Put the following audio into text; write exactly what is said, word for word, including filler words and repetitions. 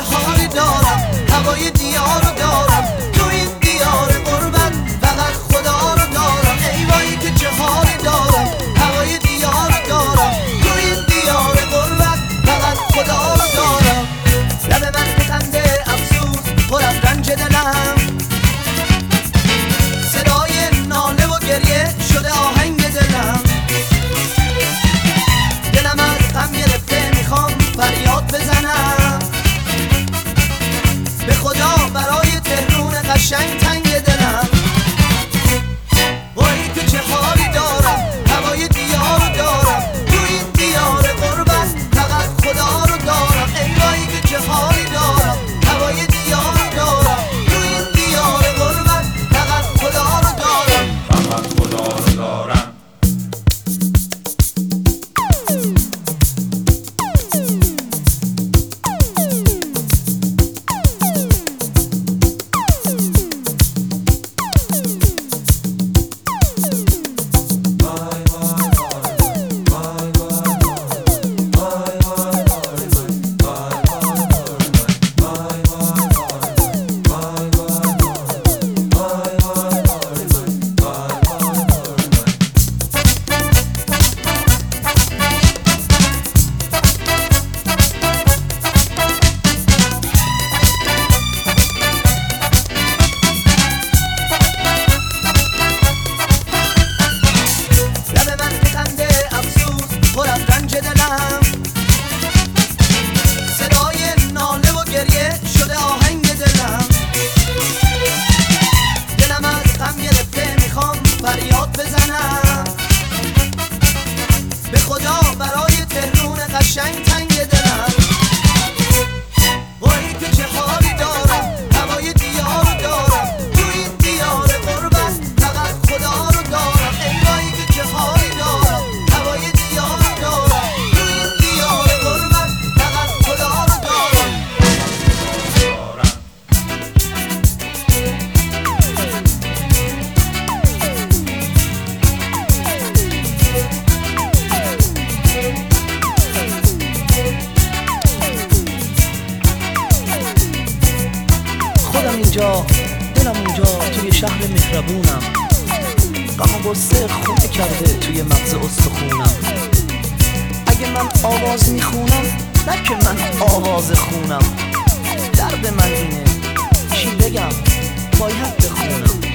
حالی دارم، هوای دیارو دارم، تو این دیار غربت فقط خدا رو دارم. ای وای که چه حالی دارم، هوای دیارو دارم، تو این دیار غربت فقط خدا رو دارم. لب من بخنده افسوس پر از رنج دلم، صدای ناله و گریه شده آهنگ دلم. دلم از غم گرفته میخوام فریاد بزنم، به خدا برای تهرون قشنگ تنگ دلم. وای که چه حالی دارم، هوای دیارو دارم، تو این دیار غربت فقط خدا رو دارم. ای وای که چه حالی دارم، هوای دیارو دارم، تو این دیار غربت فقط خدا رو دارم، فقط خدا رو دارم. صدای ناله و گریه شده آهنگ دلم. دلم از غم گرفته میخوام فریاد بزنم، به خدا برای تهرون قشنگ تنگ دلم. وای که چه حالی دارم، هوای دیارو دارم، تو این دیار غربت فقط خدا رو دارم. ای وای که چه حالی دارم، هوای دیارو دارم، تو این دیار غربت فقط خدا رو دارم. خودم اینجا، دلم اونجا توی شهر مهربونم، غم و غصه خونه کرده توی مغز استخونم. اگه من آواز میخونم نه که من آواز خونم، درد من اینه چی بگم باید بخونم.